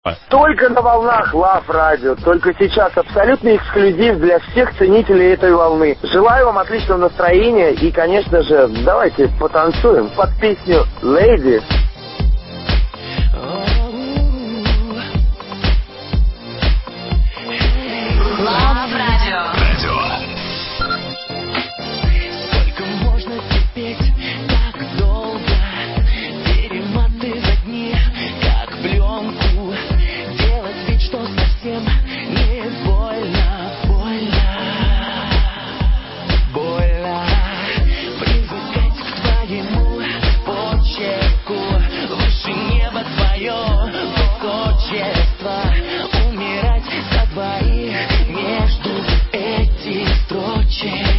Только на волнах Love Radio. Только сейчас абсолютный эксклюзив для всех ценителей этой волны. Желаю вам отличного настроения и, конечно же, давайте потанцуем под песню «Lady». Love Radio. Сколько можно терпеть так долго, перематывать дни, как пленку, делать вид, что совсем не больно, больно, привыкать к твоему почерку, выше неба твое высочество, умирать за двоих между этих строчек.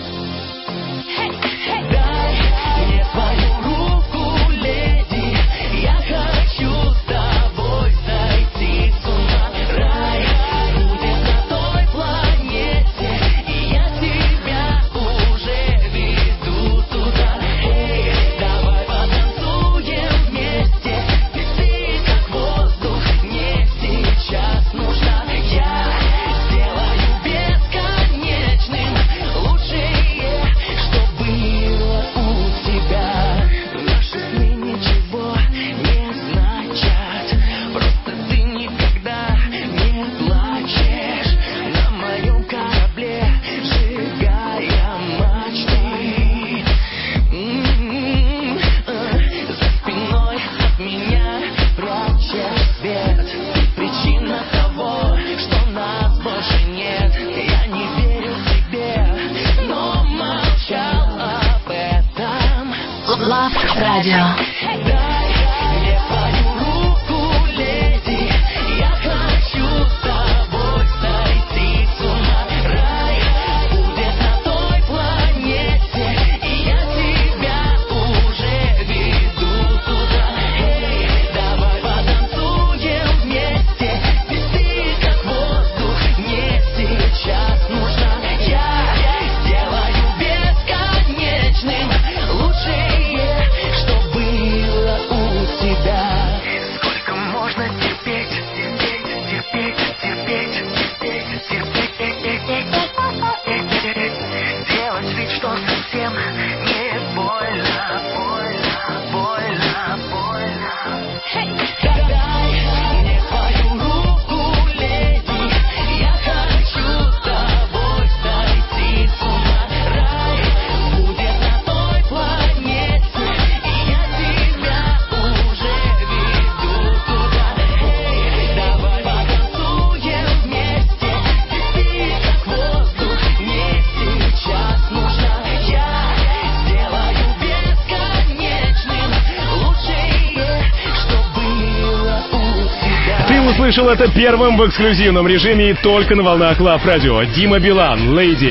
Дай мне твою руку, леди, я хочу с тобой сойти с ума. Рай будет на той планете, и я тебя уже веду туда. Эй, давай потанцуем вместе, лети как воздух, мне сейчас нужна. Я сделаю бесконечным лучшее, что было у тебя. Наши сны ничего не значат, просто ты никогда не плачешь. На моем корабле сжигая мачты. За спиной от меня прячешь свет. Ты причина того, что нас больше нет. Я не верил тебе, но молчал об этом. Love Radio. Дай мне твою руку, леди, я хочу с тобой сойти с ума. Рай будет на той планете, и я тебя уже веду туда. Эй, давай потанцуем вместе, ведь ты как воздух, мне сейчас нужна. Я сделаю бесконечным лучшее, что было у тебя. Сколько можно терпеть, делать вид, что совсем не больно. Дай мне твою руку, леди, я хочу с тобой сойти с ума. Рай будет на той планете, и я тебя уже веду туда. Эй, давай потанцуем вместе, ведь ты как воздух, мне сейчас нужна. Я сделаю бесконечным лучшее, что было у тебя. Ты услышал это первым в эксклюзивном режиме и только на волнах Love Radio. Дима Билан, Lady.